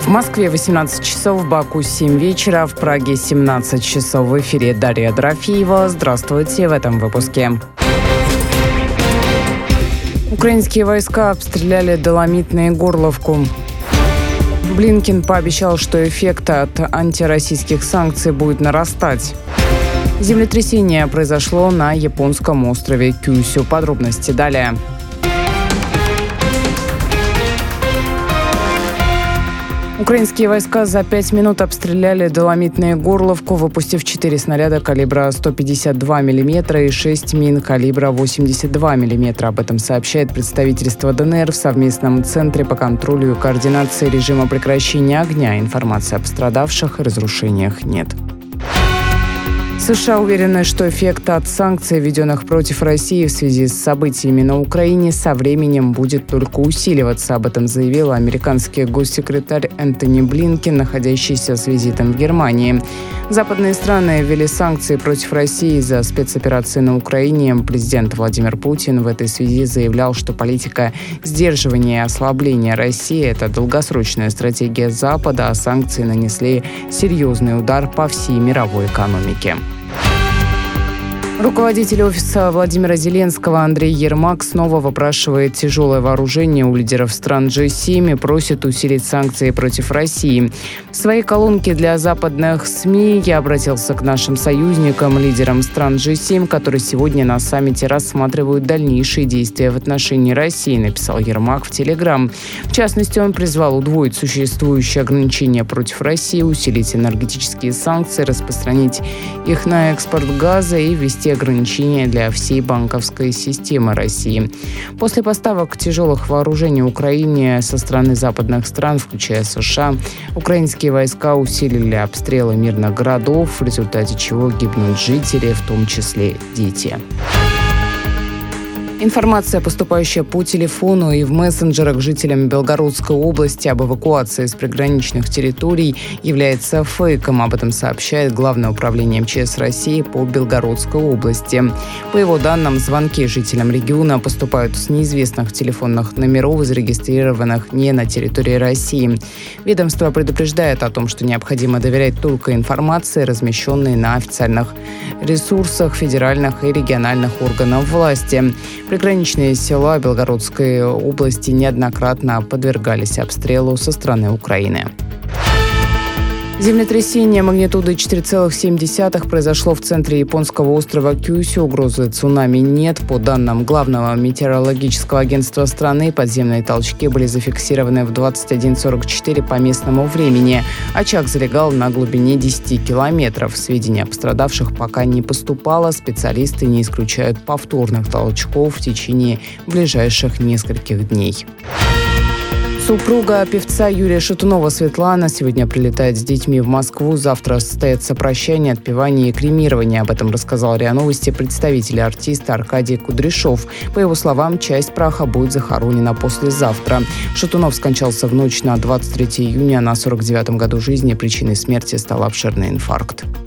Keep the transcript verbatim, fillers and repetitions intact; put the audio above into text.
В Москве восемнадцать часов, в Баку семь вечера, в Праге семнадцать часов. В эфире Дарья Дорофеева. Здравствуйте в этом выпуске. Украинские войска обстреляли Доломитное и Горловку. Блинкен пообещал, что эффект от антироссийских санкций будет нарастать. Землетрясение произошло на японском острове Кюсю. Подробности далее. Украинские войска за пять минут обстреляли Доломитное и Горловку, выпустив четыре снаряда калибра сто пятьдесят два миллиметра и шесть мин калибра восемьдесят два миллиметра. Об этом сообщает представительство ДНР в совместном центре по контролю и координации режима прекращения огня. Информации о пострадавших и разрушениях нет. США уверены, что эффект от санкций, введенных против России в связи с событиями на Украине, со временем будет только усиливаться. Об этом заявил американский госсекретарь Энтони Блинкен, находящийся с визитом в Германии. Западные страны ввели санкции против России за спецоперации на Украине. Президент Владимир Путин в этой связи заявлял, что политика сдерживания и ослабления России – это долгосрочная стратегия Запада, а санкции нанесли серьезный удар по всей мировой экономике. Руководитель офиса Владимира Зеленского Андрей Ермак снова выпрашивает тяжелое вооружение у лидеров стран джи семь и просит усилить санкции против России. В своей колонке для западных СМИ я обратился к нашим союзникам, лидерам стран джи семь, которые сегодня на саммите рассматривают дальнейшие действия в отношении России, написал Ермак в Телеграм. В частности, он призвал удвоить существующие ограничения против России, усилить энергетические санкции, распространить их на экспорт газа и ввести ограничения для всей банковской системы России. После поставок тяжелых вооружений Украине со стороны западных стран, включая США, украинские войска усилили обстрелы мирных городов, в результате чего гибнут жители, в том числе дети. Информация, поступающая по телефону и в мессенджерах жителям Белгородской области об эвакуации с приграничных территорий, является фейком. Об этом сообщает Главное управление эм че эс России по Белгородской области. По его данным, звонки жителям региона поступают с неизвестных телефонных номеров, зарегистрированных не на территории России. Ведомство предупреждает о том, что необходимо доверять только информации, размещенной на официальных ресурсах федеральных и региональных органов власти. Приграничные села Белгородской области неоднократно подвергались обстрелу со стороны Украины. Землетрясение магнитудой четыре целых семь десятых произошло в центре японского острова Кюсю. Угрозы цунами нет. По данным Главного метеорологического агентства страны, подземные толчки были зафиксированы в двадцать один сорок четыре по местному времени. Очаг залегал на глубине десять километров. Сведения о пострадавших пока не поступало. Специалисты не исключают повторных толчков в течение ближайших нескольких дней. Супруга певца Юрия Шатунова Светлана сегодня прилетает с детьми в Москву. Завтра состоится прощание, отпевание и кремирование. Об этом рассказал РИА Новости представитель артиста Аркадий Кудряшов. По его словам, часть праха будет захоронена послезавтра. Шатунов скончался в ночь на двадцать третье июня на сорок девятом году жизни. Причиной смерти стал обширный инфаркт.